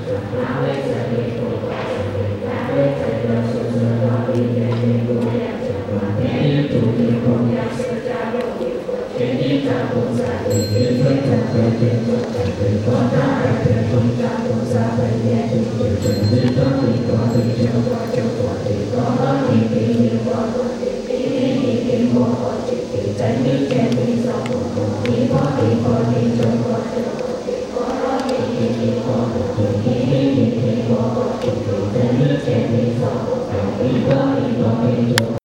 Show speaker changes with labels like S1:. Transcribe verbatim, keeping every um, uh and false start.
S1: Hãy subscribe cho kênh Ghiền Mì Gõ để không bỏ lỡ những video hấp dẫn